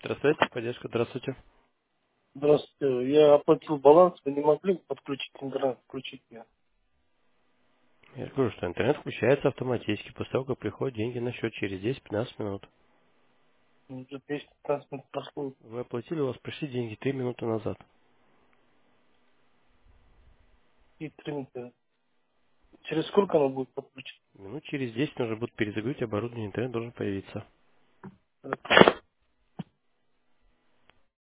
Здравствуйте, поддержка, здравствуйте. Здравствуйте. Я оплатил баланс, вы не могли подключить интернет, включить меня? Я же говорю, что интернет включается автоматически после того, как приходят деньги на счет через 10-15 минут. Уже 10-15 минут прошло. Вы оплатили, у вас пришли деньги 3 минуты назад. И 3 минуты. Через сколько оно будет подключено? Минут через 10 нужно будет перезагрузить оборудование, интернет должен появиться.